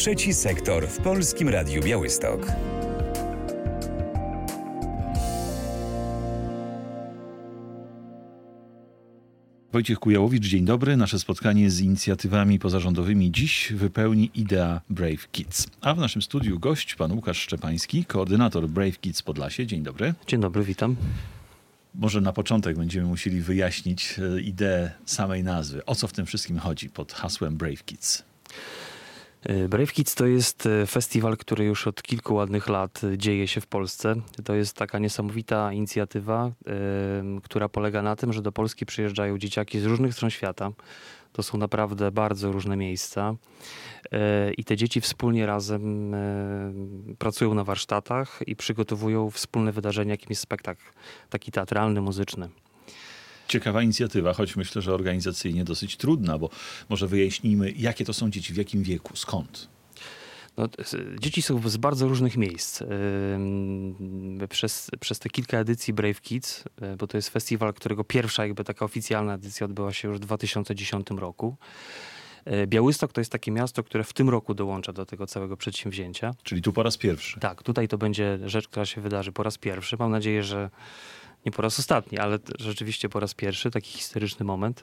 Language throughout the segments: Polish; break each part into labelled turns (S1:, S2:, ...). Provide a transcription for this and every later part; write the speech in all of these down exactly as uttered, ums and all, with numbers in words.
S1: Trzeci sektor w Polskim Radiu Białystok.
S2: Wojciech Kujałowicz, dzień dobry. Nasze spotkanie z inicjatywami pozarządowymi dziś wypełni idea Brave Kids. A w naszym studiu gość pan Łukasz Szczepański, koordynator Brave Kids Podlasie. Dzień dobry.
S3: Dzień dobry, witam.
S2: Może na początek będziemy musieli wyjaśnić ideę samej nazwy. O co w tym wszystkim chodzi pod hasłem Brave Kids?
S3: Brave Kids to jest festiwal, który już od kilku ładnych lat dzieje się w Polsce. To jest taka niesamowita inicjatywa, yy, która polega na tym, że do Polski przyjeżdżają dzieciaki z różnych stron świata. To są naprawdę bardzo różne miejsca. Yy, I te dzieci wspólnie razem yy, pracują na warsztatach i przygotowują wspólne wydarzenia, jakim jest spektakl taki teatralny, muzyczny.
S2: Ciekawa inicjatywa, choć myślę, że organizacyjnie dosyć trudna, bo może wyjaśnijmy, jakie to są dzieci, w jakim wieku, skąd?
S3: No, dzieci są z bardzo różnych miejsc. Przez, przez te kilka edycji Brave Kids, bo to jest festiwal, którego pierwsza jakby taka oficjalna edycja odbyła się już w dwa tysiące dziesiątym roku. Białystok to jest takie miasto, które w tym roku dołącza do tego całego przedsięwzięcia.
S2: Czyli tu po raz pierwszy.
S3: Tak, tutaj to będzie rzecz, która się wydarzy po raz pierwszy. Mam nadzieję, że nie po raz ostatni, ale rzeczywiście po raz pierwszy, taki historyczny moment.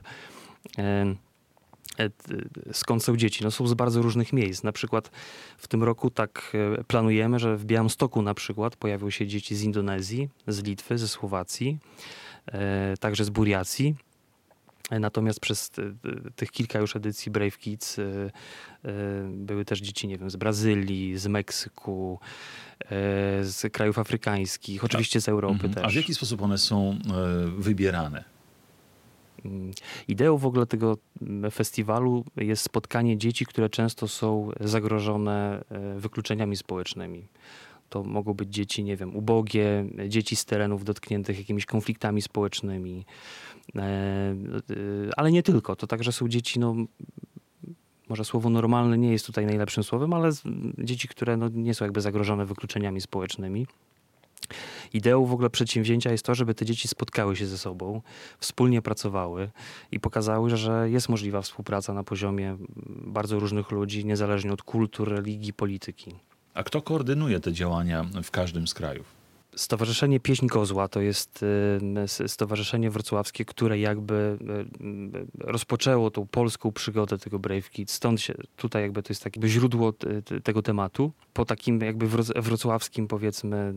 S3: Skąd są dzieci? No są z bardzo różnych miejsc. Na przykład w tym roku tak planujemy, że w Białymstoku na przykład pojawią się dzieci z Indonezji, z Litwy, ze Słowacji, także z Buriacji. Natomiast przez tych kilka już edycji Brave Kids były też dzieci, nie wiem, z Brazylii, z Meksyku, z krajów afrykańskich, oczywiście z Europy
S2: mhm.
S3: też.
S2: A w jaki sposób one są wybierane?
S3: Ideą w ogóle tego festiwalu jest spotkanie dzieci, które często są zagrożone wykluczeniami społecznymi. To mogą być dzieci, nie wiem, ubogie, dzieci z terenów dotkniętych jakimiś konfliktami społecznymi, ale nie tylko. To także są dzieci, no może słowo normalne nie jest tutaj najlepszym słowem, ale dzieci, które no, nie są jakby zagrożone wykluczeniami społecznymi. Ideą w ogóle przedsięwzięcia jest to, żeby te dzieci spotkały się ze sobą, wspólnie pracowały i pokazały, że jest możliwa współpraca na poziomie bardzo różnych ludzi, niezależnie od kultur, religii, polityki.
S2: A kto koordynuje te działania w każdym z krajów?
S3: Stowarzyszenie Pieśń Kozła to jest stowarzyszenie wrocławskie, które jakby rozpoczęło tą polską przygodę tego Brave Kids. Stąd się, tutaj jakby to jest takie źródło tego tematu. Po takim jakby wrocławskim, powiedzmy,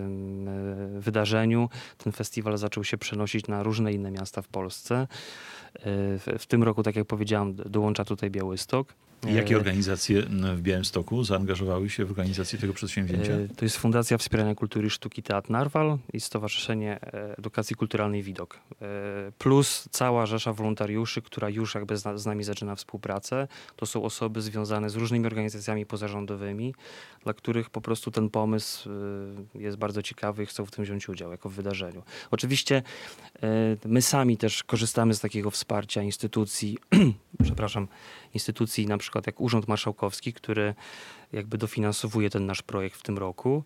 S3: wydarzeniu ten festiwal zaczął się przenosić na różne inne miasta w Polsce. W tym roku, tak jak powiedziałem, dołącza tutaj Białystok.
S2: Jakie organizacje w Białymstoku zaangażowały się w organizację tego przedsięwzięcia?
S3: To jest Fundacja Wspierania Kultury i Sztuki Teatr Narwal i Stowarzyszenie Edukacji Kulturalnej Widok. Plus cała rzesza wolontariuszy, która już jakby z nami zaczyna współpracę. To są osoby związane z różnymi organizacjami pozarządowymi, dla których po prostu ten pomysł jest bardzo ciekawy i chcą w tym wziąć udział jako w wydarzeniu. Oczywiście my sami też korzystamy z takiego wsparcia instytucji, przepraszam, instytucji na przykład jak Urząd Marszałkowski, który jakby dofinansowuje ten nasz projekt w tym roku.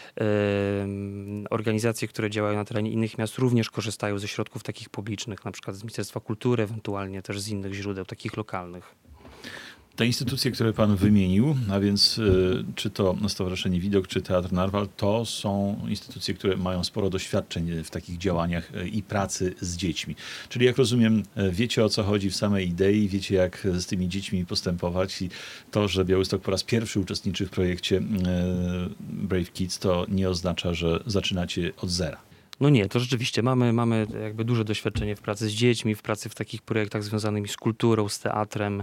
S3: Organizacje, które działają na terenie innych miast również korzystają ze środków takich publicznych, na przykład z Ministerstwa Kultury, ewentualnie też z innych źródeł, takich lokalnych.
S2: Te instytucje, które pan wymienił, a więc y, czy to Stowarzyszenie Widok, czy Teatr Narwal, to są instytucje, które mają sporo doświadczeń w takich działaniach i pracy z dziećmi. Czyli jak rozumiem, wiecie, o co chodzi w samej idei, wiecie, jak z tymi dziećmi postępować i to, że Białystok po raz pierwszy uczestniczy w projekcie y, Brave Kids, to nie oznacza, że zaczynacie od zera.
S3: No nie, to rzeczywiście mamy, mamy jakby duże doświadczenie w pracy z dziećmi, w pracy w takich projektach związanymi z kulturą, z teatrem.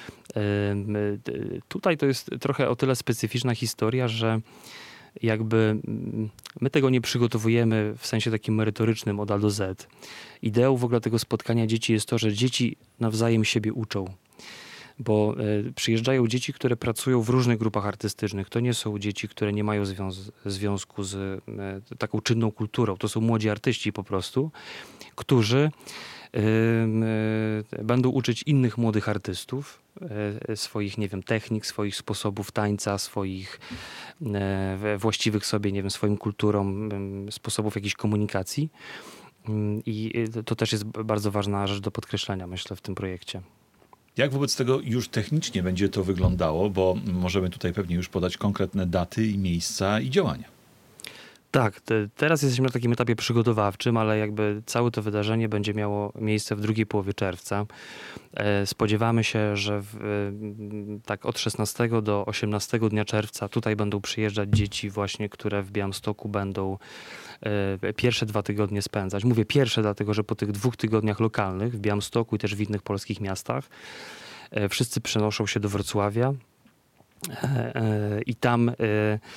S3: Tutaj to jest trochę o tyle specyficzna historia, że jakby my tego nie przygotowujemy w sensie takim merytorycznym od A do Z. Ideą w ogóle tego spotkania dzieci jest to, że dzieci nawzajem siebie uczą. Bo y, przyjeżdżają dzieci, które pracują w różnych grupach artystycznych. To nie są dzieci, które nie mają związ- związku z y, taką czynną kulturą. To są młodzi artyści po prostu, którzy y, y, będą uczyć innych młodych artystów y, swoich, nie wiem, technik, swoich sposobów tańca, swoich y, właściwych sobie, nie wiem, swoim kulturom, y, sposobów jakiejś komunikacji. Y, I to też jest bardzo ważna rzecz do podkreślenia, myślę, w tym projekcie.
S2: Jak wobec tego już technicznie będzie to wyglądało, bo możemy tutaj pewnie już podać konkretne daty i miejsca i działania.
S3: Tak, te, teraz jesteśmy na takim etapie przygotowawczym, ale jakby całe to wydarzenie będzie miało miejsce w drugiej połowie czerwca. E, spodziewamy się, że w, e, tak od szesnastego do osiemnastego dnia czerwca tutaj będą przyjeżdżać dzieci właśnie, które w Białymstoku będą e, pierwsze dwa tygodnie spędzać. Mówię pierwsze, dlatego że po tych dwóch tygodniach lokalnych w Białymstoku i też w innych polskich miastach e, wszyscy przenoszą się do Wrocławia e, e, i tam e,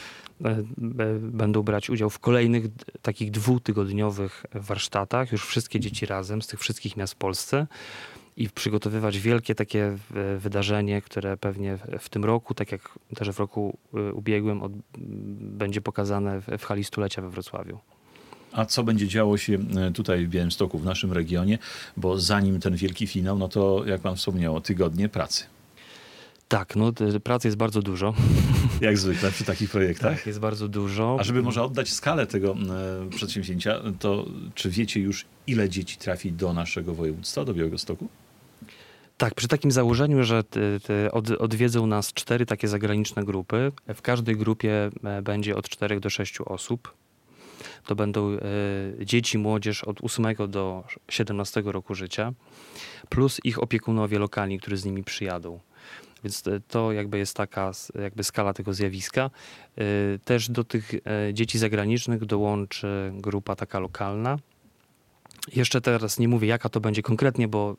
S3: będą brać udział w kolejnych takich dwutygodniowych warsztatach, już wszystkie dzieci razem z tych wszystkich miast w Polsce i przygotowywać wielkie takie wydarzenie, które pewnie w tym roku, tak jak też w roku ubiegłym, od, będzie pokazane w hali stulecia we Wrocławiu.
S2: A co będzie działo się tutaj w Białymstoku, w naszym regionie? Bo zanim ten wielki finał, no to jak pan wspomniał, tygodnie pracy.
S3: Tak, no pracy jest bardzo dużo.
S2: Jak zwykle przy takich projektach.
S3: Tak, jest bardzo dużo.
S2: A żeby może oddać skalę tego e, przedsięwzięcia, to czy wiecie już, ile dzieci trafi do naszego województwa, do Białegostoku?
S3: Tak, przy takim założeniu, że ty, ty od, odwiedzą nas cztery takie zagraniczne grupy. W każdej grupie będzie od czterech do sześciu osób. To będą e, dzieci, młodzież od ósmego do siedemnastego roku życia, plus ich opiekunowie lokalni, którzy z nimi przyjadą. Więc to jakby jest taka jakby skala tego zjawiska. Też do tych dzieci zagranicznych dołączy grupa taka lokalna. Jeszcze teraz nie mówię, jaka to będzie konkretnie, bo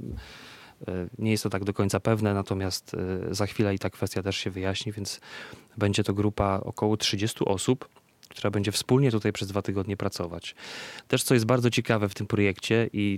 S3: nie jest to tak do końca pewne, natomiast za chwilę i ta kwestia też się wyjaśni, więc będzie to grupa około trzydziestu osób, która będzie wspólnie tutaj przez dwa tygodnie pracować. Też co jest bardzo ciekawe w tym projekcie i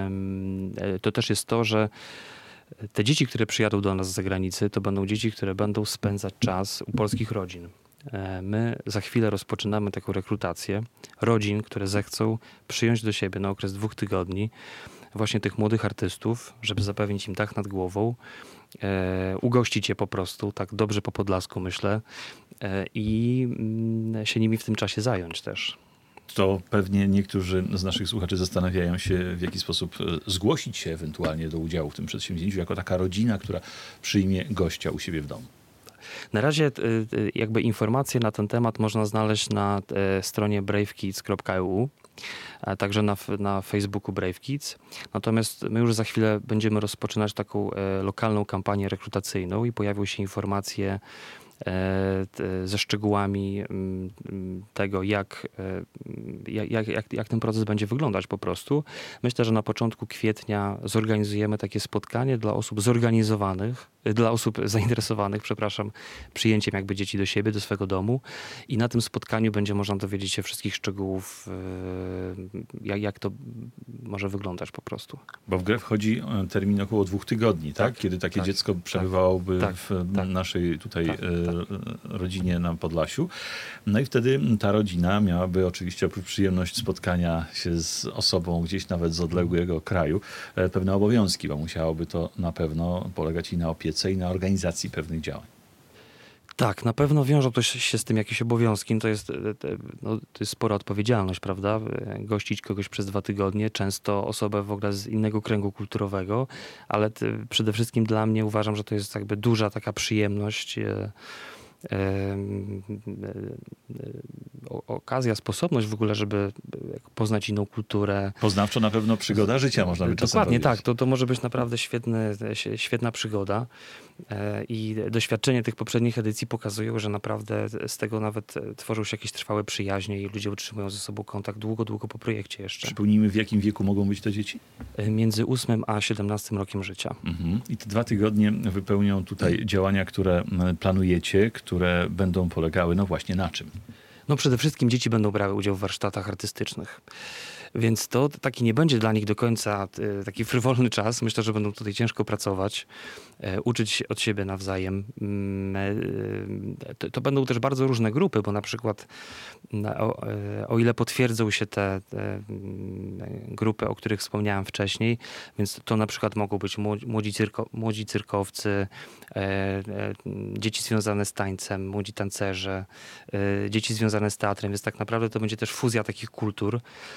S3: to też jest to, że te dzieci, które przyjadą do nas z zagranicy, to będą dzieci, które będą spędzać czas u polskich rodzin. My za chwilę rozpoczynamy taką rekrutację rodzin, które zechcą przyjąć do siebie na okres dwóch tygodni właśnie tych młodych artystów, żeby zapewnić im dach nad głową, e, ugościć je po prostu, tak dobrze po podlasku myślę, e, i mm, się nimi w tym czasie zająć też.
S2: To pewnie niektórzy z naszych słuchaczy zastanawiają się, w jaki sposób zgłosić się ewentualnie do udziału w tym przedsięwzięciu, jako taka rodzina, która przyjmie gościa u siebie w domu.
S3: Na razie jakby informacje na ten temat można znaleźć na stronie brave kids kropka e u, a także na, na Facebooku Brave Kids. Natomiast my już za chwilę będziemy rozpoczynać taką lokalną kampanię rekrutacyjną i pojawią się informacje ze szczegółami tego, jak, jak, jak, jak ten proces będzie wyglądać po prostu. Myślę, że na początku kwietnia zorganizujemy takie spotkanie dla osób zorganizowanych, dla osób zainteresowanych, przepraszam, przyjęciem jakby dzieci do siebie, do swego domu i na tym spotkaniu będzie można dowiedzieć się wszystkich szczegółów, jak, jak to może wyglądać po prostu.
S2: Bo w grę wchodzi termin około dwóch tygodni, tak?
S3: Tak,
S2: Kiedy takie
S3: tak,
S2: dziecko przebywałoby
S3: tak,
S2: w
S3: tak,
S2: naszej tutaj
S3: tak, tak.
S2: rodzinie na Podlasiu. No i wtedy ta rodzina miałaby oczywiście oprócz przyjemność spotkania się z osobą gdzieś nawet z odległego kraju, pewne obowiązki, bo musiałoby to na pewno polegać i na opiece, i na organizacji pewnych działań.
S3: Tak, na pewno wiążą to się z tym jakieś obowiązki. To jest, no, to jest spora odpowiedzialność, prawda? Gościć kogoś przez dwa tygodnie, często osobę w ogóle z innego kręgu kulturowego, ale przede wszystkim dla mnie uważam, że to jest jakby duża taka przyjemność, e, e, o, okazja, sposobność w ogóle, żeby poznać inną kulturę.
S2: Poznawczo na pewno przygoda życia, można by czasem
S3: Dokładnie
S2: powiedzieć.
S3: tak, to, to może być naprawdę świetny, świetna przygoda i doświadczenie tych poprzednich edycji pokazują, że naprawdę z tego nawet tworzą się jakieś trwałe przyjaźnie i ludzie utrzymują ze sobą kontakt długo, długo po projekcie jeszcze.
S2: Przypomnijmy, w jakim wieku mogą być te dzieci?
S3: Między ósmym a siedemnastym rokiem życia.
S2: Mhm. I te dwa tygodnie wypełnią tutaj działania, które planujecie, które będą polegały, no właśnie na czym?
S3: No przede wszystkim dzieci będą brały udział w warsztatach artystycznych. Więc to taki nie będzie dla nich do końca taki frywolny czas. Myślę, że będą tutaj ciężko pracować, uczyć się od siebie nawzajem. To, to będą też bardzo różne grupy, bo na przykład o, o ile potwierdzą się te, te grupy, o których wspomniałem wcześniej, więc to na przykład mogą być młodzi, cyrko, młodzi cyrkowcy, dzieci związane z tańcem, młodzi tancerze, dzieci związane z teatrem, więc tak naprawdę to będzie też fuzja takich kultur. Zresztą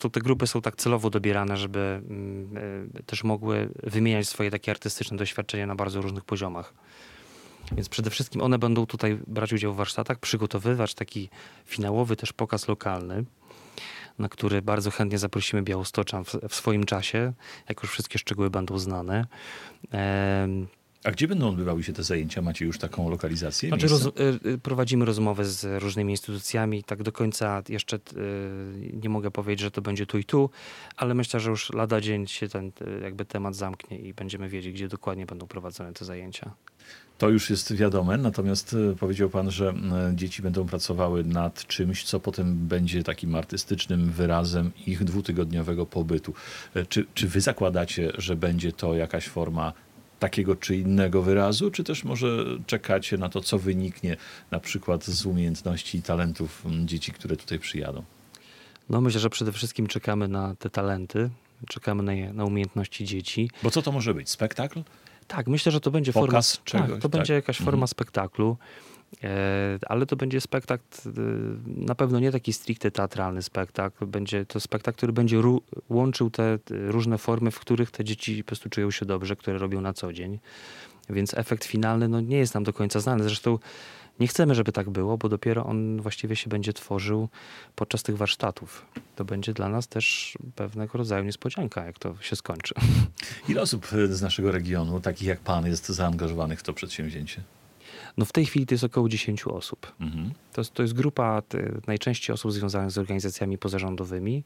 S3: zresztą te grupy są tak celowo dobierane, żeby mm, y, też mogły wymieniać swoje takie artystyczne doświadczenia na bardzo różnych poziomach. Więc przede wszystkim one będą tutaj brać udział w warsztatach, przygotowywać taki finałowy też pokaz lokalny, na który bardzo chętnie zaprosimy Białostoczan w, w swoim czasie, jak już wszystkie szczegóły będą znane. Ehm,
S2: A gdzie będą odbywały się te zajęcia? Macie już taką lokalizację?
S3: Znaczy roz, y, prowadzimy rozmowy z różnymi instytucjami. Tak do końca jeszcze y, nie mogę powiedzieć, że to będzie tu i tu, ale myślę, że już lada dzień się ten y, jakby temat zamknie i będziemy wiedzieć, gdzie dokładnie będą prowadzone te zajęcia.
S2: To już jest wiadome, natomiast y, powiedział pan, że y, dzieci będą pracowały nad czymś, co potem będzie takim artystycznym wyrazem ich dwutygodniowego pobytu. Y, czy, czy wy zakładacie, że będzie to jakaś forma takiego czy innego wyrazu, czy też może czekacie na to, co wyniknie na przykład z umiejętności i talentów dzieci, które tutaj przyjadą?
S3: No myślę, że przede wszystkim czekamy na te talenty, czekamy na, je, na umiejętności dzieci.
S2: Bo co to może być? Spektakl?
S3: Tak, myślę, że to będzie
S2: Pokaz
S3: forma,
S2: czegoś,
S3: tak, to
S2: tak?
S3: będzie jakaś forma
S2: Mhm.
S3: spektaklu, e, ale to będzie spektakl, e, na pewno nie taki stricte teatralny spektakl. Będzie to spektakl, który będzie ru, łączył te, te różne formy, w których te dzieci po prostu czują się dobrze, które robią na co dzień. Więc efekt finalny no, nie jest nam do końca znany. Zresztą nie chcemy, żeby tak było, bo dopiero on właściwie się będzie tworzył podczas tych warsztatów. To będzie dla nas też pewnego rodzaju niespodzianka, jak to się skończy.
S2: Ile osób z naszego regionu, takich jak pan, jest zaangażowanych w to przedsięwzięcie?
S3: No w tej chwili to jest około dziesięć osób.
S2: Mhm.
S3: To jest, to jest grupa te, najczęściej osób związanych z organizacjami pozarządowymi.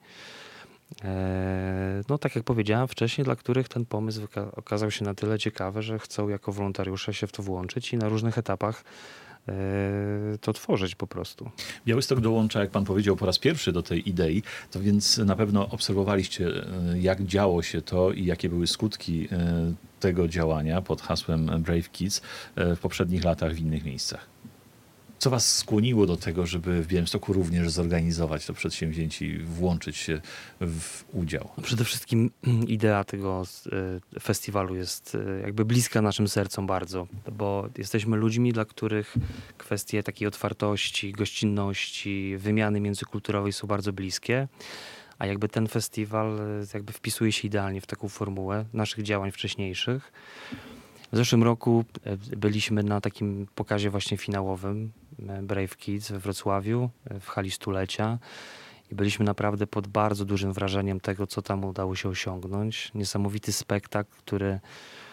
S3: E, no tak jak powiedziałem wcześniej, dla których ten pomysł wyka- okazał się na tyle ciekawy, że chcą jako wolontariusze się w to włączyć i na różnych etapach e, to tworzyć po prostu.
S2: Białystok dołącza, jak pan powiedział, po raz pierwszy do tej idei, to więc na pewno obserwowaliście, e, jak działo się to i jakie były skutki e, tego działania pod hasłem Brave Kids e, w poprzednich latach w innych miejscach. Co was skłoniło do tego, żeby w Białymstoku również zorganizować to przedsięwzięcie i włączyć się w udział?
S3: No przede wszystkim idea tego e, festiwalu jest e, jakby bliska naszym sercom bardzo, bo jesteśmy ludźmi, dla których kwestie takiej otwartości, gościnności, wymiany międzykulturowej są bardzo bliskie, a jakby ten festiwal e, jakby wpisuje się idealnie w taką formułę naszych działań wcześniejszych. W zeszłym roku e, byliśmy na takim pokazie właśnie finałowym e, Brave Kids we Wrocławiu e, w hali stulecia. I byliśmy naprawdę pod bardzo dużym wrażeniem tego, co tam udało się osiągnąć. Niesamowity spektakl, który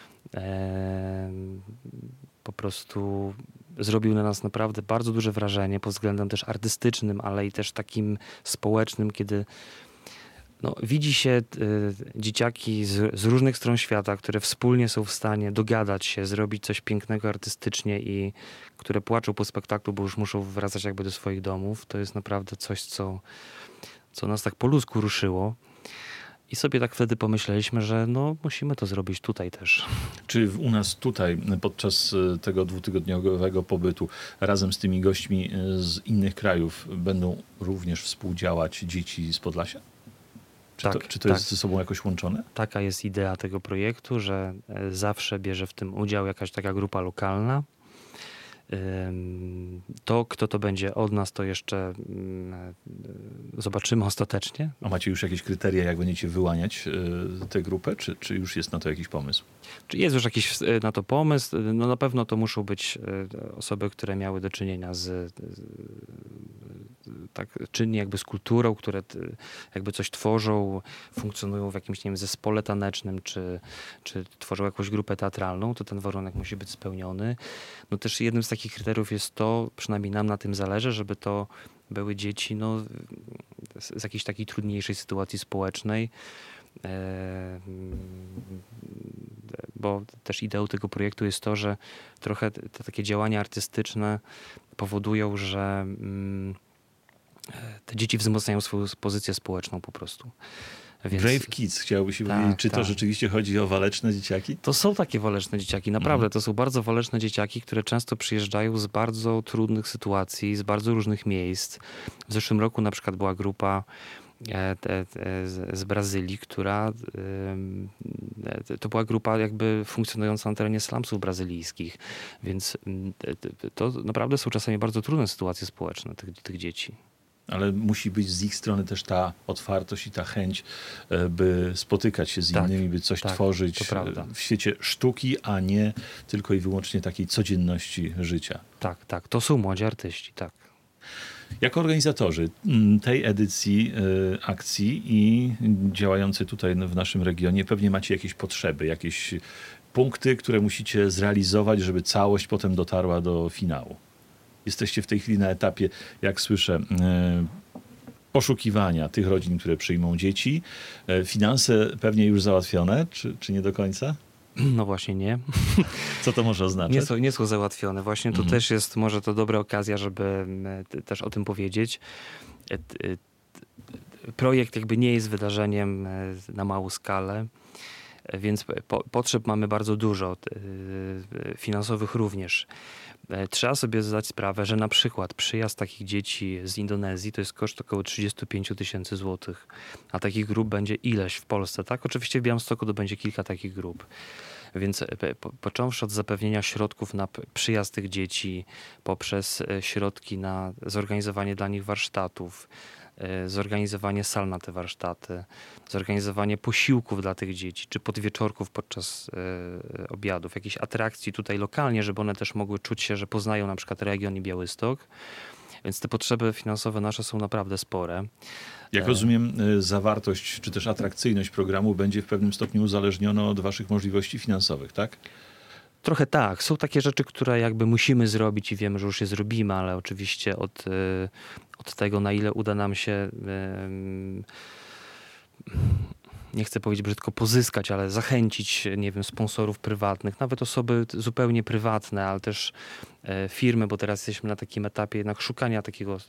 S3: e, po prostu zrobił na nas naprawdę bardzo duże wrażenie pod względem też artystycznym, ale i też takim społecznym, kiedy no, widzi się y, dzieciaki z, z różnych stron świata, które wspólnie są w stanie dogadać się, zrobić coś pięknego artystycznie i które płaczą po spektaklu, bo już muszą wracać jakby do swoich domów. To jest naprawdę coś, co, co nas tak po ludzku ruszyło. I sobie tak wtedy pomyśleliśmy, że no, musimy to zrobić tutaj też.
S2: Czy u nas tutaj podczas tego dwutygodniowego pobytu razem z tymi gośćmi z innych krajów będą również współdziałać dzieci z Podlasia? Czy,
S3: Tak,
S2: to, czy to
S3: tak.
S2: jest ze sobą jakoś łączone?
S3: Taka jest idea tego projektu, że e, zawsze bierze w tym udział jakaś taka grupa lokalna. Ym, To, kto to będzie od nas, to jeszcze mm, e, zobaczymy ostatecznie.
S2: A macie już jakieś kryteria, jak będziecie wyłaniać y, tę grupę, czy, czy już jest na to jakiś pomysł?
S3: Czy jest już jakiś e, na to pomysł? No na pewno to muszą być e, osoby, które miały do czynienia z, z tak czynnie jakby z kulturą, które t- jakby coś tworzą, funkcjonują w jakimś, nie wiem, zespole tanecznym, czy, czy tworzą jakąś grupę teatralną, to ten warunek musi być spełniony. No też jednym z takich kryteriów jest to, przynajmniej nam na tym zależy, żeby to były dzieci no, z, z jakiejś takiej trudniejszej sytuacji społecznej, e, bo też ideą tego projektu jest to, że trochę te, te takie działania artystyczne powodują, że mm, te dzieci wzmacniają swoją pozycję społeczną po prostu. Więc
S2: Brave Kids, chciałoby się
S3: Tak,
S2: powiedzieć. Czy to
S3: tak.
S2: rzeczywiście chodzi o waleczne dzieciaki?
S3: to są takie waleczne dzieciaki, naprawdę.
S2: Mhm.
S3: To są bardzo waleczne dzieciaki, które często przyjeżdżają z bardzo trudnych sytuacji, z bardzo różnych miejsc. W zeszłym roku na przykład była grupa e, te, te, z, z Brazylii, która em, e, to była grupa jakby funkcjonująca na terenie slumsów brazylijskich. Więc mm, te, te, to naprawdę są czasami bardzo trudne sytuacje społeczne tych, tych dzieci.
S2: Ale musi być z ich strony też ta otwartość i ta chęć, by spotykać się z
S3: tak,
S2: innymi, by coś
S3: tak,
S2: tworzyć w świecie sztuki, a nie tylko i wyłącznie takiej codzienności życia.
S3: Tak, tak. To są młodzi artyści, tak.
S2: Jako organizatorzy tej edycji y, akcji i działający tutaj w naszym regionie pewnie macie jakieś potrzeby, jakieś punkty, które musicie zrealizować, żeby całość potem dotarła do finału. Jesteście w tej chwili na etapie, jak słyszę, y, poszukiwania tych rodzin, które przyjmą dzieci. Y, finanse pewnie już załatwione, czy, czy nie do końca?
S3: No właśnie nie.
S2: Co to może oznaczać?
S3: Nie są, nie są załatwione. Właśnie tu
S2: Mhm.
S3: też jest może to dobra okazja, żeby też o tym powiedzieć. Projekt jakby nie jest wydarzeniem na małą skalę, więc po, potrzeb mamy bardzo dużo, finansowych również. Trzeba sobie zdać sprawę, że na przykład przyjazd takich dzieci z Indonezji to jest koszt około trzydzieści pięć tysięcy złotych, a takich grup będzie ileś w Polsce, tak? Oczywiście w Białymstoku to będzie kilka takich grup. Więc po, począwszy od zapewnienia środków na przyjazd tych dzieci, poprzez środki na zorganizowanie dla nich warsztatów, zorganizowanie sal na te warsztaty, zorganizowanie posiłków dla tych dzieci, czy podwieczorków podczas y, obiadów, jakichś atrakcji tutaj lokalnie, żeby one też mogły czuć się, że poznają na przykład region i Białystok. Więc te potrzeby finansowe nasze są naprawdę spore.
S2: Jak rozumiem, zawartość czy też atrakcyjność programu będzie w pewnym stopniu uzależniona od waszych możliwości finansowych, tak?
S3: Trochę tak. Są takie rzeczy, które jakby musimy zrobić i wiemy, że już je zrobimy, ale oczywiście od, od tego, na ile uda nam się, nie chcę powiedzieć brzydko pozyskać, ale zachęcić, nie wiem, sponsorów prywatnych, nawet osoby zupełnie prywatne, ale też firmy, bo teraz jesteśmy na takim etapie jednak szukania takiego,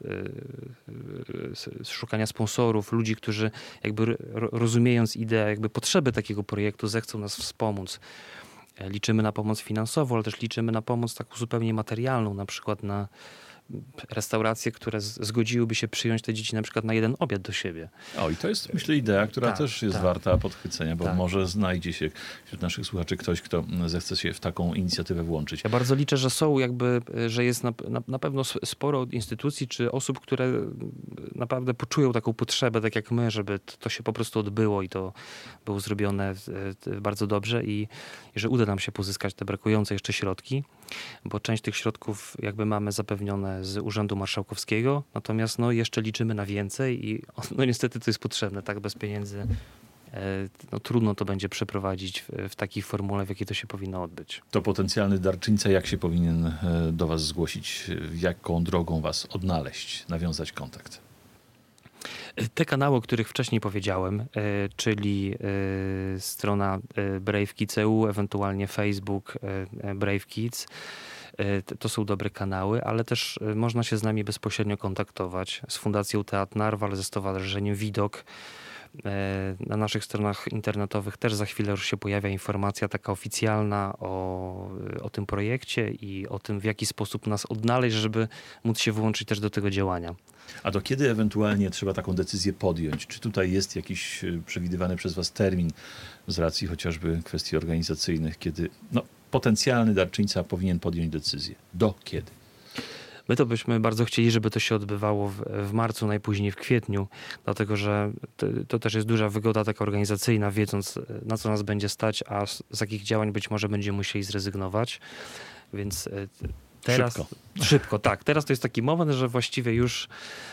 S3: szukania sponsorów, ludzi, którzy jakby rozumiejąc ideę, jakby potrzeby takiego projektu, zechcą nas wspomóc. Liczymy na pomoc finansową, ale też liczymy na pomoc taką zupełnie materialną, na przykład na restauracje, które zgodziłyby się przyjąć te dzieci na przykład na jeden obiad do siebie.
S2: O, i to jest, myślę, idea, która
S3: tak,
S2: też jest
S3: tak.
S2: warta podchwycenia, bo
S3: tak.
S2: może znajdzie się wśród naszych słuchaczy ktoś, kto zechce się w taką inicjatywę włączyć.
S3: Ja bardzo liczę, że są jakby, że jest na, na, na pewno sporo instytucji czy osób, które naprawdę poczują taką potrzebę, tak jak my, żeby to się po prostu odbyło i to było zrobione bardzo dobrze i, i że uda nam się pozyskać te brakujące jeszcze środki, bo część tych środków jakby mamy zapewnione z Urzędu Marszałkowskiego, natomiast no, jeszcze liczymy na więcej i no, niestety to jest potrzebne, tak, bez pieniędzy no, trudno to będzie przeprowadzić w, w takiej formule, w jakiej to się powinno odbyć.
S2: To potencjalny darczyńca, jak się powinien do was zgłosić, jaką drogą was odnaleźć, nawiązać kontakt?
S3: Te kanały, o których wcześniej powiedziałem, czyli strona Brave Kids E U, ewentualnie Facebook Brave Kids, to są dobre kanały, ale też można się z nami bezpośrednio kontaktować z Fundacją Teatr Narwal, ze Stowarzyszeniem Widok. Na naszych stronach internetowych też za chwilę już się pojawia informacja taka oficjalna o, o tym projekcie i o tym, w jaki sposób nas odnaleźć, żeby móc się włączyć też do tego działania.
S2: A do kiedy ewentualnie trzeba taką decyzję podjąć? Czy tutaj jest jakiś przewidywany przez was termin z racji chociażby kwestii organizacyjnych, kiedy no, potencjalny darczyńca powinien podjąć decyzję? Do kiedy?
S3: My to byśmy bardzo chcieli, żeby to się odbywało w, w marcu, najpóźniej w kwietniu, dlatego że to, to też jest duża wygoda taka organizacyjna, wiedząc na co nas będzie stać, a z, z jakich działań być może będziemy musieli zrezygnować. Więc teraz...
S2: Szybko.
S3: Szybko, tak. Teraz to jest taki moment, że właściwie już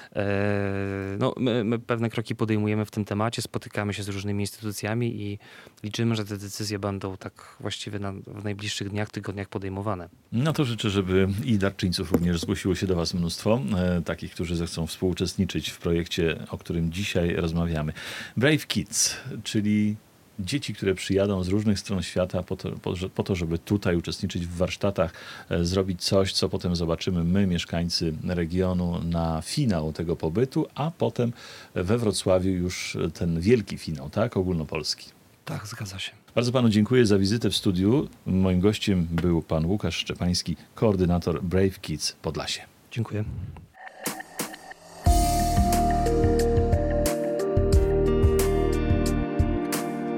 S3: e, no, my, my pewne kroki podejmujemy w tym temacie, spotykamy się z różnymi instytucjami i liczymy, że te decyzje będą tak właściwie na, w najbliższych dniach, tygodniach podejmowane.
S2: No to życzę, żeby i darczyńców również zgłosiło się do was mnóstwo, e, takich, którzy zechcą współuczestniczyć w projekcie, o którym dzisiaj rozmawiamy. Brave Kids, czyli dzieci, które przyjadą z różnych stron świata po to, po, po to, żeby tutaj uczestniczyć w warsztatach, e, zrobić coś, co potem zobaczymy my, mieszkańcy regionu, na finał tego pobytu, a potem we Wrocławiu już ten wielki finał, tak? Ogólnopolski.
S3: Tak, zgadza się.
S2: Bardzo panu dziękuję za wizytę w studiu. Moim gościem był pan Łukasz Szczepański, koordynator Brave Kids Podlasie.
S3: Dziękuję.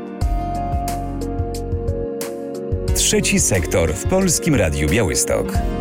S1: Trzeci sektor w Polskim Radiu Białystok.